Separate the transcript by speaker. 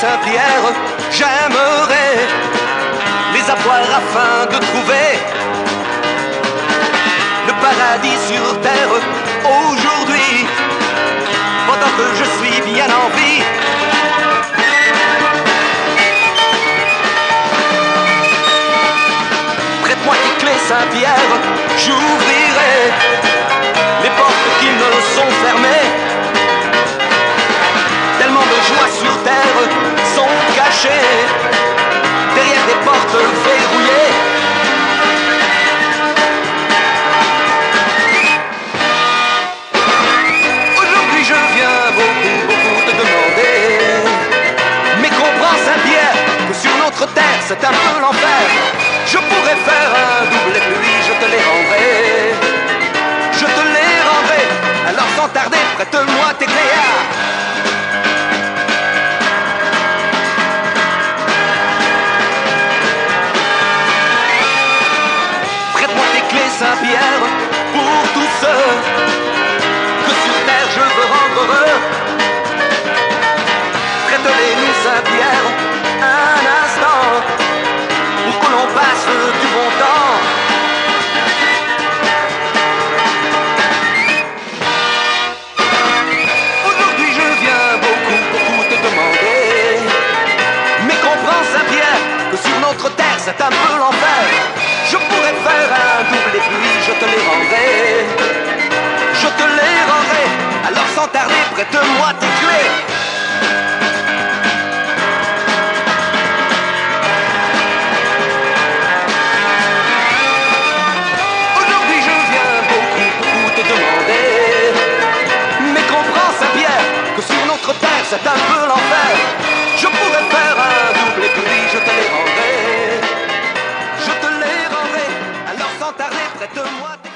Speaker 1: Saint-Pierre, j'aimerais les avoir afin de trouver le paradis sur terre aujourd'hui, pendant que je suis bien en vie. Prête-moi tes clés, Saint-Pierre, j'ouvrirai les portes qui me sont fermées. Tellement de joie sur terre sont cachées derrière des portes verrouillées. Aujourd'hui je viens beaucoup te demander, mais comprends, Saint-Pierre, que sur notre terre c'est un peu l'enfer. Je pourrais faire un double et puis je te les rendrai. Je te les rendrai, alors sans tarder, prête-moi tes cléas. Prête-moi tes clés, Saint-Pierre, pour tous ceux que sur terre je veux rendre heureux. Prête-les-nous, Saint-Pierre, un instant, pour que l'on passe du bon temps. Aujourd'hui je viens beaucoup te demander, mais comprends, Saint-Pierre, que sur notre terre c'est un peu l'enfer. Je pourrais faire un double et puis je te les rendrai. Je te les rendrai, alors sans tarder, prête-moi tes clés. Aujourd'hui je viens beaucoup te demander, mais comprends, Saint-Pierre, que sur notre terre c'est un peu l'enfer. Je pourrais faire un double et puis je te les rendrai. Je te les rendrai, alors sans tarder, prête-moi tes